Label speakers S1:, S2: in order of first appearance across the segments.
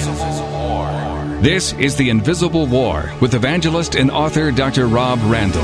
S1: War. This is The Invisible War with evangelist and author Dr. Rob Randall.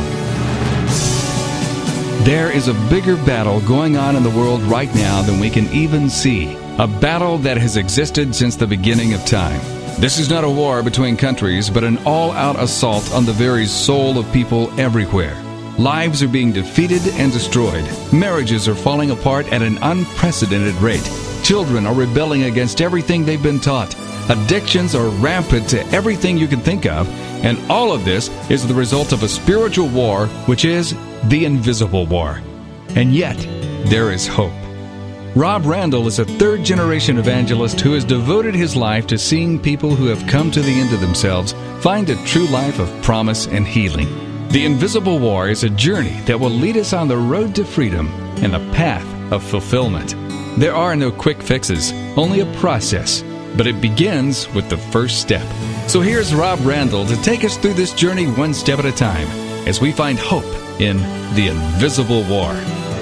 S1: There is a bigger battle going on in the world right now than we can even see. A battle that has existed since the beginning of time. This is not a war between countries, but an all-out assault on the very soul of people everywhere. Lives are being defeated and destroyed. Marriages are falling apart at an unprecedented rate. Children are rebelling against everything they've been taught. Addictions are rampant to everything you can think of, and all of this is the result of a spiritual war, which is the invisible war. And yet, there is hope. Rob Randall is a third-generation evangelist who has devoted his life to seeing people who have come to the end of themselves find a true life of promise and healing. The Invisible War is a journey that will lead us on the road to freedom and the path of fulfillment. There are no quick fixes, only a process, but it begins with the first step. So here's Rob Randall to take us through this journey one step at a time as we find hope in the Invisible War.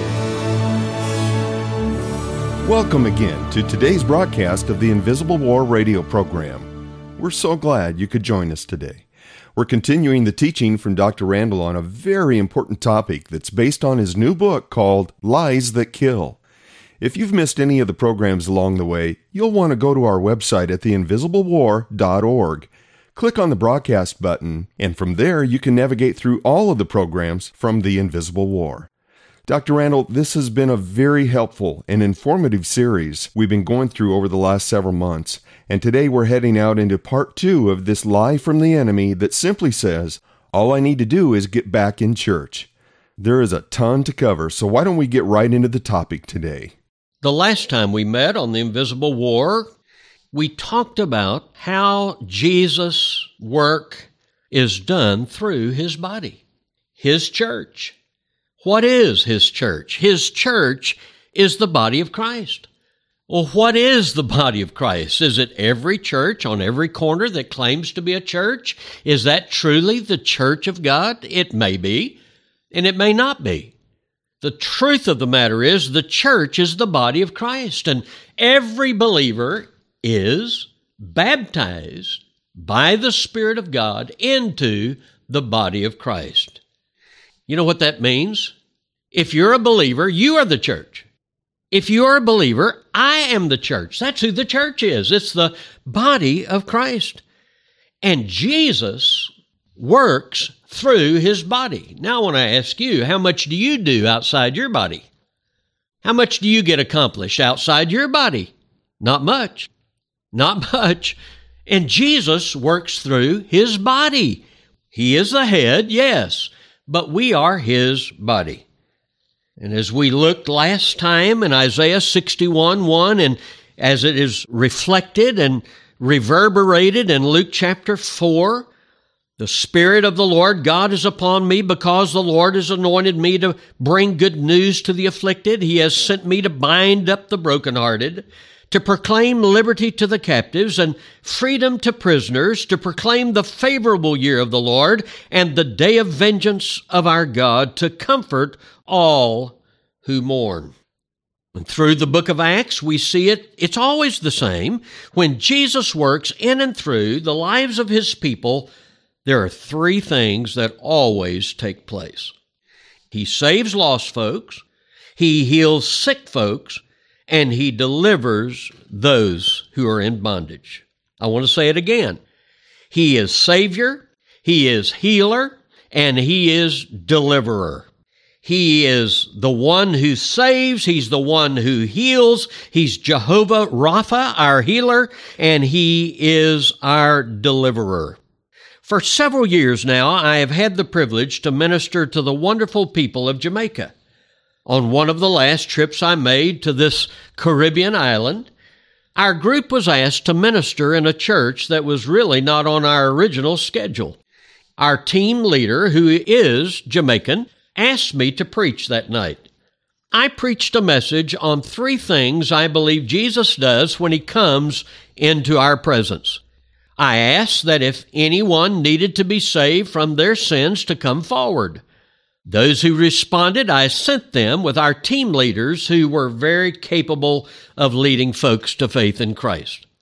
S2: Welcome again to today's broadcast of the Invisible War radio program. We're so glad you could join us today. We're continuing the teaching from Dr. Randall on a very important topic that's based on his new book called Lies That Kill. If you've missed any of the programs along the way, you'll want to go to our website at theinvisiblewar.org. Click on the broadcast button, and from there you can navigate through all of the programs from The Invisible War. Dr. Randall, this has been a very helpful and informative series we've been going through over the last several months, and today we're heading out into part 2 of this lie from the enemy that simply says, all I need to do is get back in church. There is a ton to cover, so why don't we get right into the topic today?
S3: The last time we met on the Invisible War, we talked about how Jesus' work is done through His body, His church. What is His church? His church is the body of Christ. Well, what is the body of Christ? Is it every church on every corner that claims to be a church? Is that truly the church of God? It may be, and it may not be. The truth of the matter is the church is the body of Christ, and every believer is baptized by the Spirit of God into the body of Christ. You know what that means? If you're a believer, you are the church. If you're a believer, I am the church. That's who the church is. It's the body of Christ. And Jesus works through His body. Now I want to ask you, how much do you do outside your body? How much do you get accomplished outside your body? Not much. Not much. And Jesus works through His body. He is the head, yes, but we are His body. And as we looked last time in Isaiah 61:1, and as it is reflected and reverberated in Luke chapter 4, the Spirit of the Lord God is upon me because the Lord has anointed me to bring good news to the afflicted. He has sent me to bind up the brokenhearted, to proclaim liberty to the captives and freedom to prisoners, to proclaim the favorable year of the Lord and the day of vengeance of our God, to comfort all who mourn. And through the book of Acts, we see it's always the same. When Jesus works in and through the lives of His people, there are 3 things that always take place. He saves lost folks, He heals sick folks, and He delivers those who are in bondage. I want to say it again. He is Savior, He is Healer, and He is Deliverer. He is the one who saves, He's the one who heals, He's Jehovah Rapha, our healer, and He is our deliverer. For several years now, I have had the privilege to minister to the wonderful people of Jamaica. On one of the last trips I made to this Caribbean island, our group was asked to minister in a church that was really not on our original schedule. Our team leader, who is Jamaican, asked me to preach that night. I preached a message on 3 things I believe Jesus does when He comes into our presence. I asked that if anyone needed to be saved from their sins to come forward. Those who responded, I sent them with our team leaders who were very capable of leading folks to faith in Christ.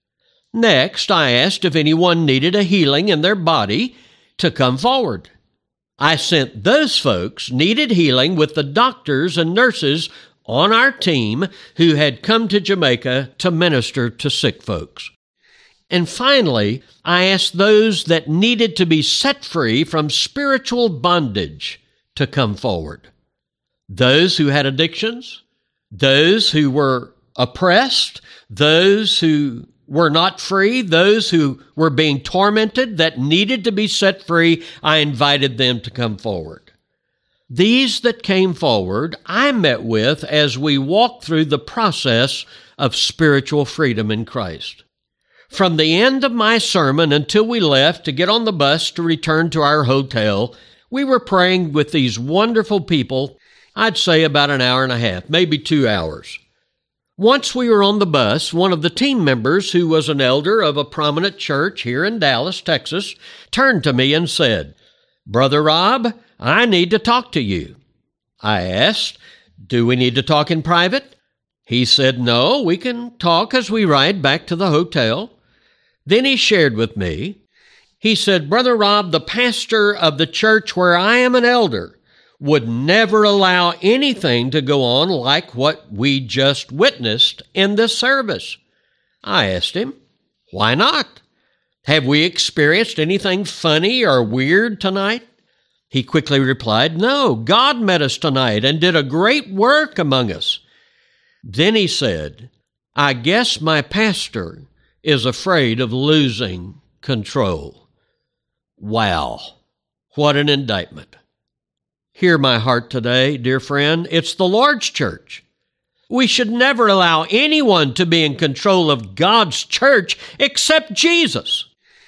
S3: Next, I asked if anyone needed a healing in their body to come forward. I sent those folks needed healing with the doctors and nurses on our team who had come to Jamaica to minister to sick folks. And finally, I asked those that needed to be set free from spiritual bondage to come forward. Those who had addictions, those who were oppressed, those who were not free, those who were being tormented that needed to be set free, I invited them to come forward. These that came forward, I met with as we walked through the process of spiritual freedom in Christ. From the end of my sermon until we left to get on the bus to return to our hotel, we were praying with these wonderful people, I'd say about an hour and a half, maybe 2 hours. Once we were on the bus, one of the team members, who was an elder of a prominent church here in Dallas, Texas, turned to me and said, "Brother Rob, I need to talk to you." I asked, "Do we need to talk in private?" He said, "No, we can talk as we ride back to the hotel." Then he shared with me, he said, "Brother Rob, the pastor of the church where I am an elder would never allow anything to go on like what we just witnessed in this service." I asked him, "Why not? Have we experienced anything funny or weird tonight?" He quickly replied, "No, God met us tonight and did a great work among us." Then he said, "I guess my pastor is afraid of losing control." Wow, what an indictment. Hear my heart today, dear friend. It's the Lord's church. We should never allow anyone to be in control of God's church except Jesus.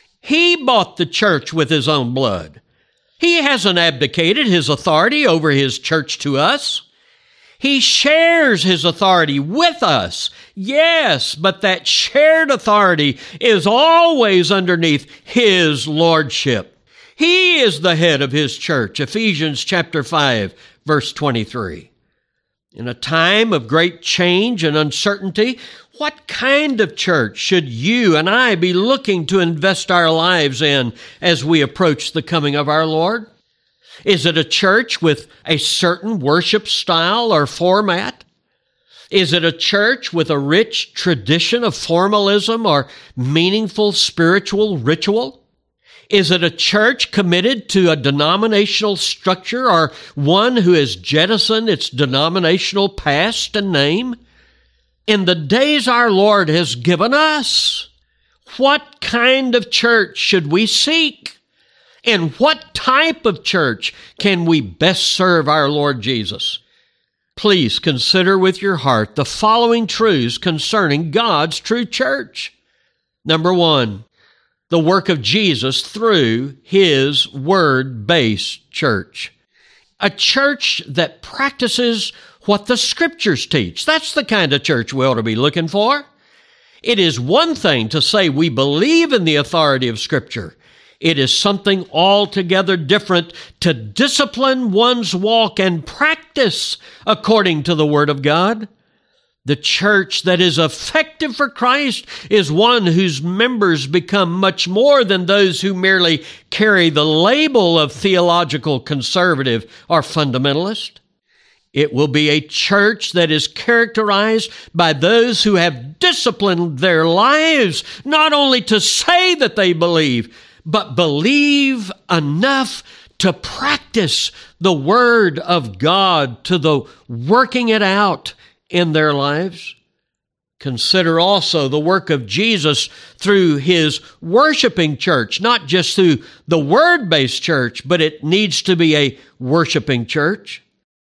S3: He bought the church with his own blood. He hasn't abdicated his authority over his church to us. He shares his authority with us. Yes, but that shared authority is always underneath his lordship. He is the head of his church, Ephesians chapter 5, verse 23. In a time of great change and uncertainty, what kind of church should you and I be looking to invest our lives in as we approach the coming of our Lord? Is it a church with a certain worship style or format? Is it a church with a rich tradition of formalism or meaningful spiritual ritual? Is it a church committed to a denominational structure or one who has jettisoned its denominational past and name? In the days our Lord has given us, what kind of church should we seek? And what type of church can we best serve our Lord Jesus? Please consider with your heart the following truths concerning God's true church. Number one, the work of Jesus through his word-based church. A church that practices what the Scriptures teach. That's the kind of church we ought to be looking for. It is one thing to say we believe in the authority of Scripture. It is something altogether different to discipline one's walk and practice according to the Word of God. The church that is effective for Christ is one whose members become much more than those who merely carry the label of theological conservative or fundamentalist. It will be a church that is characterized by those who have disciplined their lives, not only to say that they believe, but believe enough to practice the Word of God to the working it out in their lives. Consider also the work of Jesus through his worshiping church, not just through the word-based church, but it needs to be a worshiping church.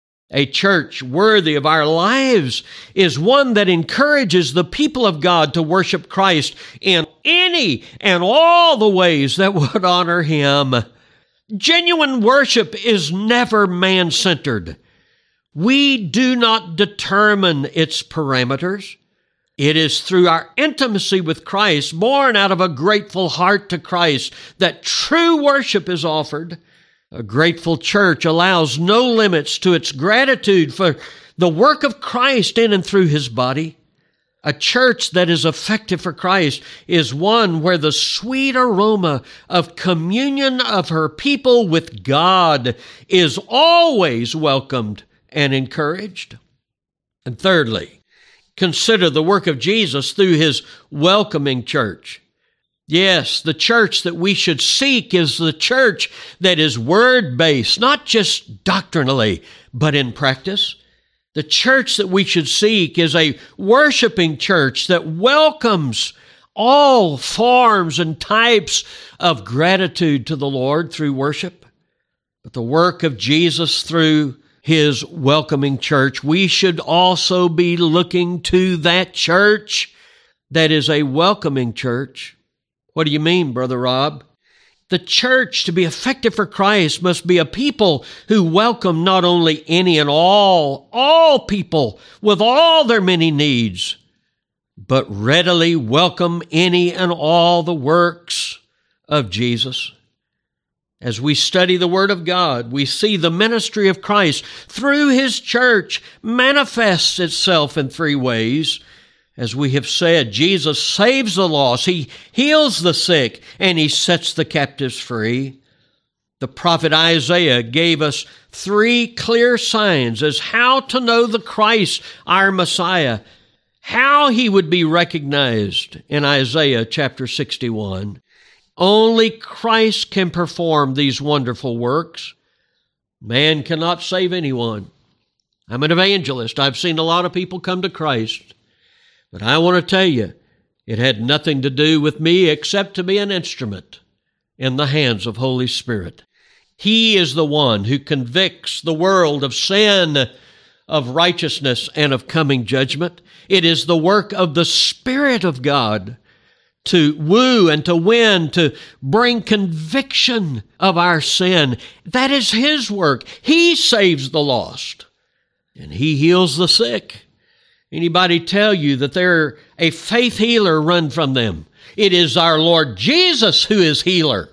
S3: A church worthy of our lives is one that encourages the people of God to worship Christ in any and all the ways that would honor him. Genuine worship is never man-centered. We do not determine its parameters. It is through our intimacy with Christ, born out of a grateful heart to Christ, that true worship is offered. A grateful church allows no limits to its gratitude for the work of Christ in and through his body. A church that is effective for Christ is one where the sweet aroma of communion of her people with God is always welcomed and encouraged. And thirdly, consider the work of Jesus through his welcoming church. Yes, the church that we should seek is the church that is word-based, not just doctrinally, but in practice. The church that we should seek is a worshiping church that welcomes all forms and types of gratitude to the Lord through worship. But the work of Jesus through his welcoming church, we should also be looking to that church that is a welcoming church. What do you mean, Brother Rob? The church, to be effective for Christ, must be a people who welcome not only any and all people with all their many needs, but readily welcome any and all the works of Jesus. As we study the Word of God, we see the ministry of Christ through his church manifests itself in three ways. As we have said, Jesus saves the lost, he heals the sick, and he sets the captives free. The prophet Isaiah gave us three clear signs as how to know the Christ, our Messiah, how he would be recognized in Isaiah chapter 61. Only Christ can perform these wonderful works. Man cannot save anyone. I'm an evangelist. I've seen a lot of people come to Christ. But I want to tell you, it had nothing to do with me except to be an instrument in the hands of Holy Spirit. He is the one who convicts the world of sin, of righteousness, and of coming judgment. It is the work of the Spirit of God to woo and to win, to bring conviction of our sin. That is his work. He saves the lost, and he heals the sick. Anybody tell you that they're a faith healer, run from them. It is our Lord Jesus who is healer.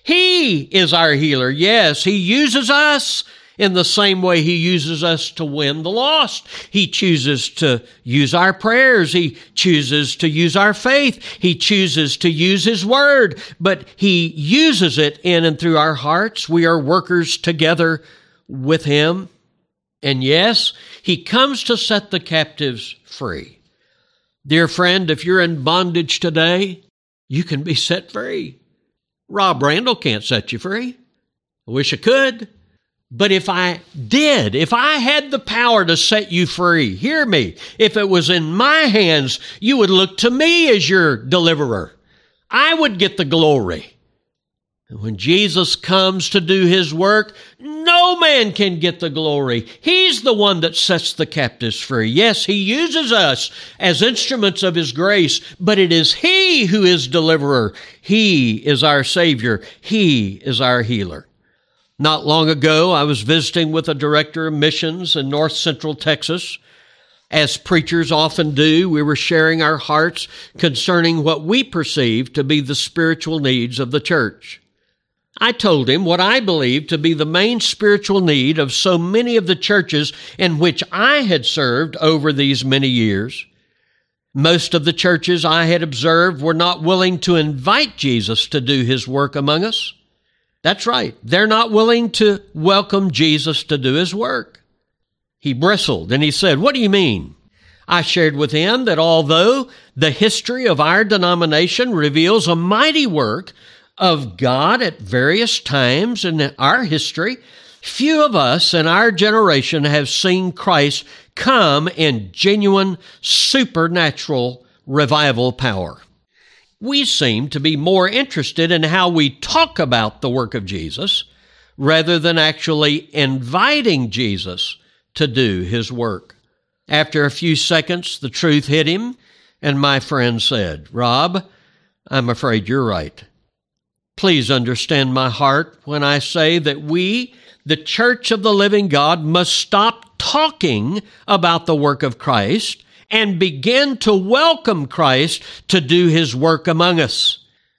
S3: He is our healer. Yes, he uses us in the same way he uses us to win the lost. He chooses to use our prayers. He chooses to use our faith. He chooses to use his word, but he uses it in and through our hearts. We are workers together with him. And yes, he comes to set the captives free. Dear friend, if you're in bondage today, you can be set free. Rob Randall can't set you free. I wish I could. But if I did, if I had the power to set you free, hear me, if it was in my hands, you would look to me as your deliverer. I would get the glory. And when Jesus comes to do his work, no man can get the glory. He's the one that sets the captives free. Yes, he uses us as instruments of his grace, but it is he who is deliverer. He is our Savior. He is our healer. Not long ago, I was visiting with a director of missions in north central Texas. As preachers often do, we were sharing our hearts concerning what we perceive to be the spiritual needs of the church. I told him what I believed to be the main spiritual need of so many of the churches in which I had served over these many years. Most of the churches I had observed were not willing to invite Jesus to do his work among us. That's right. They're not willing to welcome Jesus to do his work. He bristled and he said, "What do you mean?" I shared with him that although the history of our denomination reveals a mighty work of God at various times in our history, few of us in our generation have seen Christ come in genuine supernatural revival power. We seem to be more interested in how we talk about the work of Jesus rather than actually inviting Jesus to do his work. After a few seconds, the truth hit him, and my friend said, "Rob, I'm afraid you're right. Please understand my heart when I say that we, the Church of the Living God, must stop talking about the work of Christ and begin to welcome Christ to do his work among us.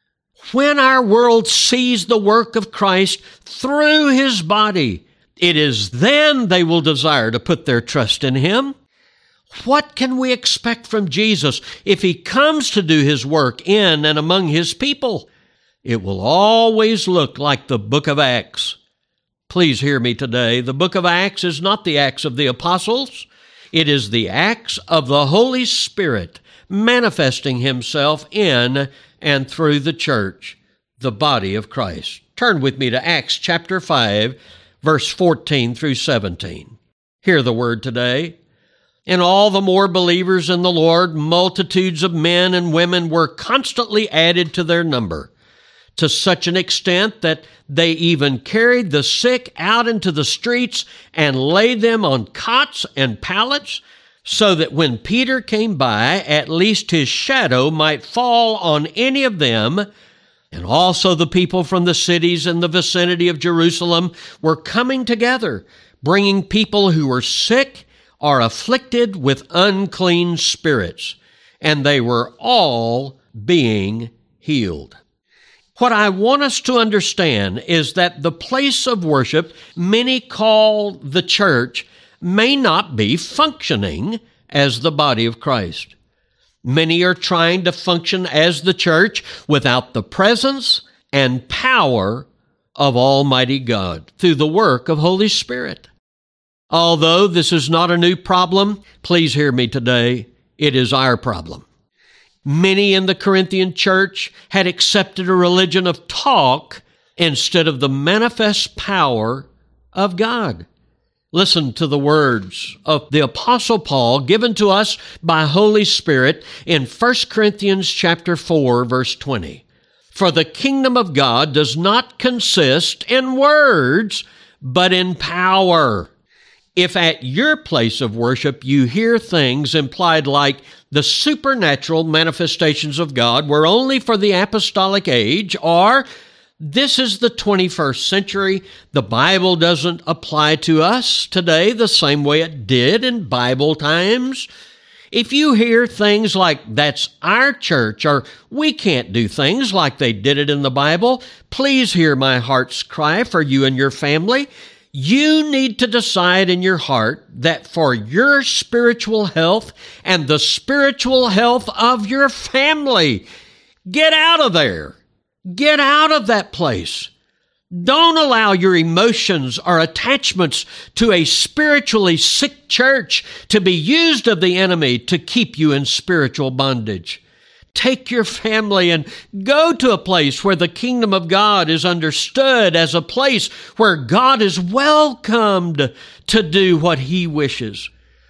S3: When our world sees the work of Christ through his body, it is then they will desire to put their trust in him. What can we expect from Jesus if He comes to do His work in and among His people? It will always look like the book of Acts. Please hear me today. The book of Acts is not the Acts of the Apostles. It is the Acts of the Holy Spirit manifesting Himself in and through the church, the body of Christ. Turn with me to Acts chapter 5, verse 14 through 17. Hear the word today. And all the more believers in the Lord, multitudes of men and women were constantly added to their number, to such an extent that they even carried the sick out into the streets and laid them on cots and pallets, so that when Peter came by, at least his shadow might fall on any of them. And also the people from the cities in the vicinity of Jerusalem were coming together, bringing people who were sick or afflicted with unclean spirits, and they were all being healed. What I want us to understand is that the place of worship many call the church may not be functioning as the body of Christ. Many are trying to function as the church without the presence and power of Almighty God through the work of Holy Spirit. Although this is not a new problem, please hear me today, it is our problem. Many in the Corinthian church had accepted a religion of talk instead of the manifest power of God. Listen to the words of the Apostle Paul given to us by Holy Spirit in 1 Corinthians chapter 4, verse 20. For the kingdom of God does not consist in words, but in power. If at your place of worship you hear things implied like the supernatural manifestations of God were only for the apostolic age, or this is the 21st century, the Bible doesn't apply to us today the same way it did in Bible times. If you hear things like, that's our church, or we can't do things like they did it in the Bible, please hear my heart's cry for you and your family. You need to decide in your heart that for your spiritual health and the spiritual health of your family, get out of there. Get out of that place. Don't allow your emotions or attachments to a spiritually sick church to be used of the enemy to keep you in spiritual bondage. Take your family and go to a place where the kingdom of God is understood as a place where God is welcomed to do what He wishes.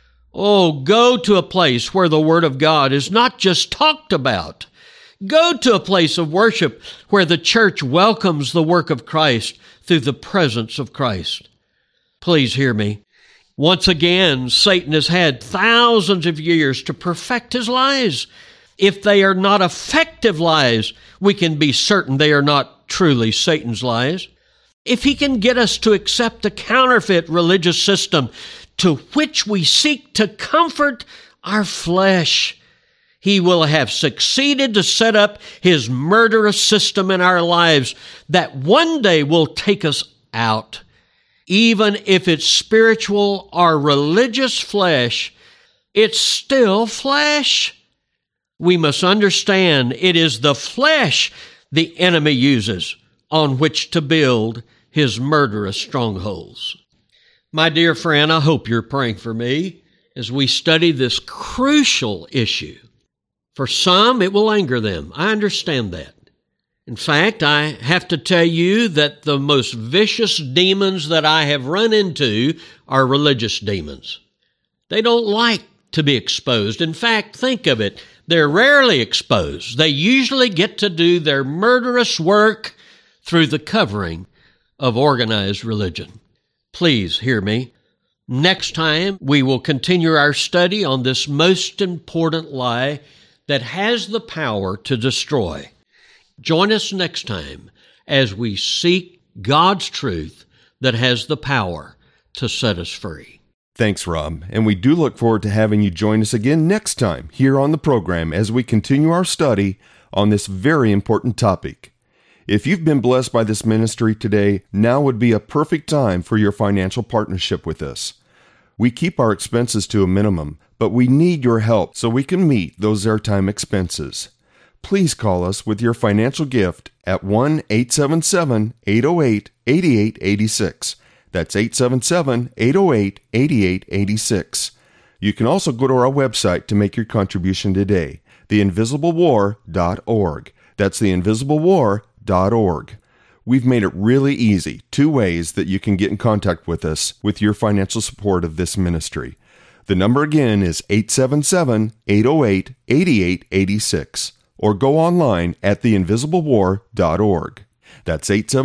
S3: Oh, go to a place where the Word of God is not just talked about. Go to a place of worship where the church welcomes the work of Christ through the presence of Christ. Please hear me. Once again, Satan has had thousands of years to perfect his lies. If they are not effective lies, we can be certain they are not truly Satan's lies. If he can get us to accept a counterfeit religious system to which we seek to comfort our flesh, he will have succeeded to set up his murderous system in our lives that one day will take us out. Even if it's spiritual or religious flesh, it's still flesh. We must understand it is the flesh the enemy uses on which to build his murderous strongholds. My dear friend, I hope you're praying for me as we study this crucial issue. For some, it will anger them. I understand that. In fact, I have to tell you that the most vicious demons that I have run into are religious demons. They don't like to be exposed. In fact, think of it. They're rarely exposed. They usually get to do their murderous work through the covering of organized religion. Please hear me. Next time, we will continue our study on this most important lie that has the power to destroy. Join us next time as we seek God's truth that has the power to set us free.
S2: Thanks, Rob, and we do look forward to having you join us again next time here on the program as we continue our study on this very important topic. If you've been blessed by this ministry today, now would be a perfect time for your financial partnership with us. We keep our expenses to a minimum, but we need your help so we can meet those airtime expenses. Please call us with your financial gift at 1-877-808-8886. That's 877-808-8886. You can also go to our website to make your contribution today, theinvisiblewar.org. That's theinvisiblewar.org. We've made it really easy, 2 ways that you can get in contact with us with your financial support of this ministry. The number again is 877-808-8886, or go online at theinvisiblewar.org. That's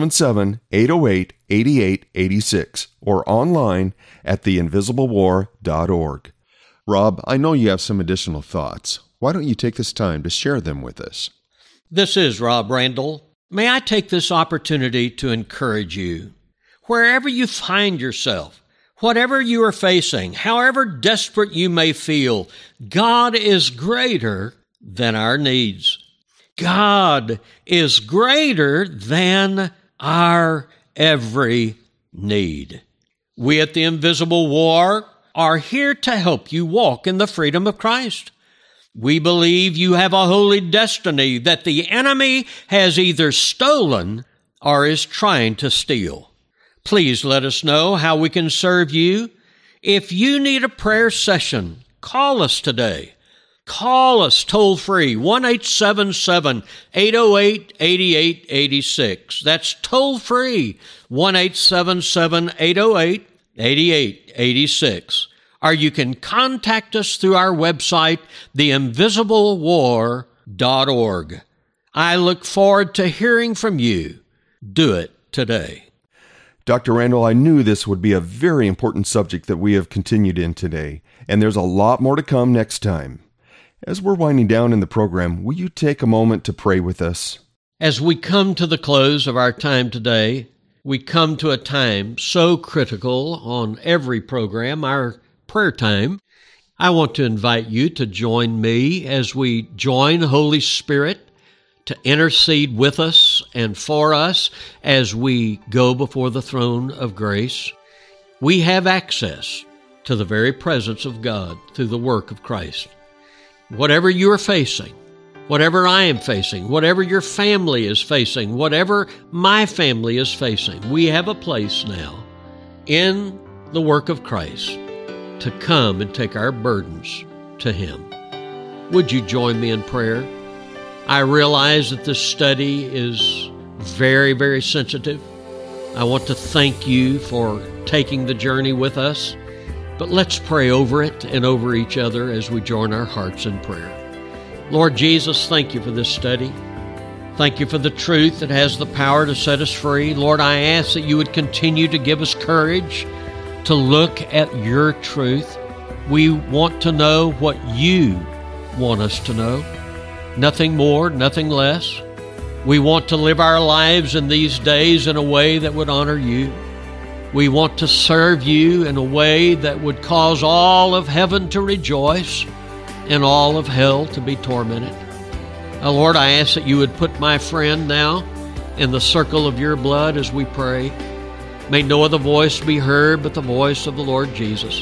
S2: 877-808-8886, or online at theinvisiblewar.org. Rob, I know you have some additional thoughts. Why don't you take this time to share them with us?
S3: This is Rob Randall. May I take this opportunity to encourage you. Wherever you find yourself, whatever you are facing, however desperate you may feel, God is greater than our needs. God is greater than our every need. We at the Invisible War are here to help you walk in the freedom of Christ. We believe you have a holy destiny that the enemy has either stolen or is trying to steal. Please let us know how we can serve you. If you need a prayer session, call us today. Call us toll-free, 1-877-808-8886. That's toll-free, 1-877-808-8886. Or you can contact us through our website, theinvisiblewar.org. I look forward to hearing from you. Do it today.
S2: Dr. Randall, I knew this would be a very important subject that we have continued in today, and there's a lot more to come next time. As we're winding down in the program, will you take a moment to pray with us?
S3: As we come to the close of our time today, we come to a time so critical on every program, our prayer time. I want to invite you to join me as we join Holy Spirit to intercede with us and for us as we go before the throne of grace. We have access to the very presence of God through the work of Christ. Whatever you are facing, whatever I am facing, whatever your family is facing, whatever my family is facing, we have a place now in the work of Christ to come and take our burdens to Him. Would you join me in prayer? I realize that this study is very, very sensitive. I want to thank you for taking the journey with us, but let's pray over it and over each other as we join our hearts in prayer. Lord Jesus, thank you for this study. Thank you for the truth that has the power to set us free. Lord, I ask that you would continue to give us courage to look at your truth. We want to know what you want us to know. Nothing more, nothing less. We want to live our lives in these days in a way that would honor you. We want to serve you in a way that would cause all of heaven to rejoice and all of hell to be tormented. Lord, I ask that you would put my friend now in the circle of your blood as we pray. May no other voice be heard but the voice of the Lord Jesus.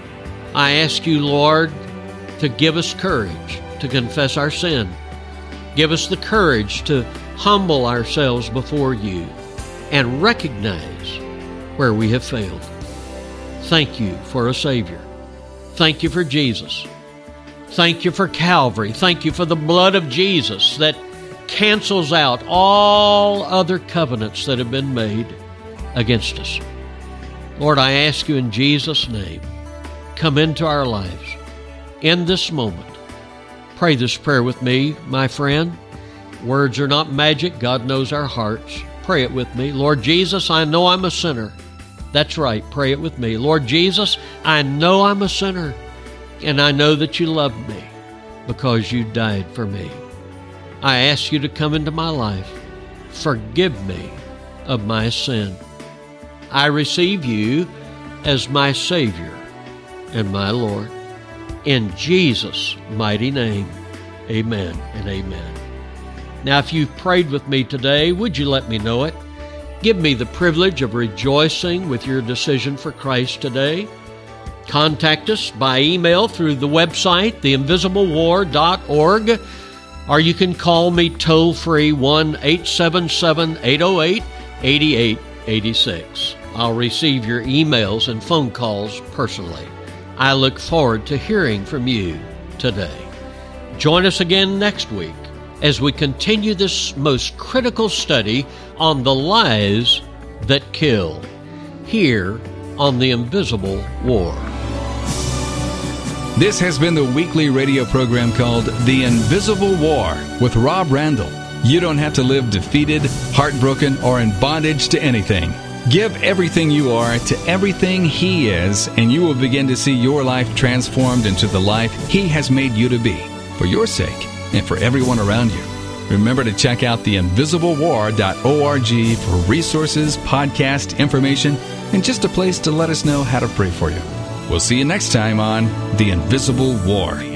S3: I ask you, Lord, to give us courage to confess our sin. Give us the courage to humble ourselves before you and recognize where we have failed. Thank you for a Savior. Thank you for Jesus. Thank you for Calvary. Thank you for the blood of Jesus that cancels out all other covenants that have been made against us. Lord, I ask you in Jesus' name, come into our lives in this moment. Pray this prayer with me, my friend. Words are not magic. God knows our hearts. Pray it with me. Lord Jesus, I know I'm a sinner. That's right. Pray it with me. Lord Jesus, I know I'm a sinner, and I know that you love me because you died for me. I ask you to come into my life. Forgive me of my sin. I receive you as my Savior and my Lord. In Jesus' mighty name, amen and amen. Now, if you've prayed with me today, would you let me know it? Give me the privilege of rejoicing with your decision for Christ today. Contact us by email through the website, theinvisiblewar.org, or you can call me toll-free 1-877-808-8886. I'll receive your emails and phone calls personally. I look forward to hearing from you today. Join us again next week as we continue this most critical study on the lies that kill, here on The Invisible War.
S1: This has been the weekly radio program called The Invisible War with Rob Randall. You don't have to live defeated, heartbroken, or in bondage to anything. Give everything you are to everything He is, and you will begin to see your life transformed into the life He has made you to be, for your sake and for everyone around you. Remember to check out theinvisiblewar.org for resources, podcast information, and just a place to let us know how to pray for you. We'll see you next time on The Invisible War.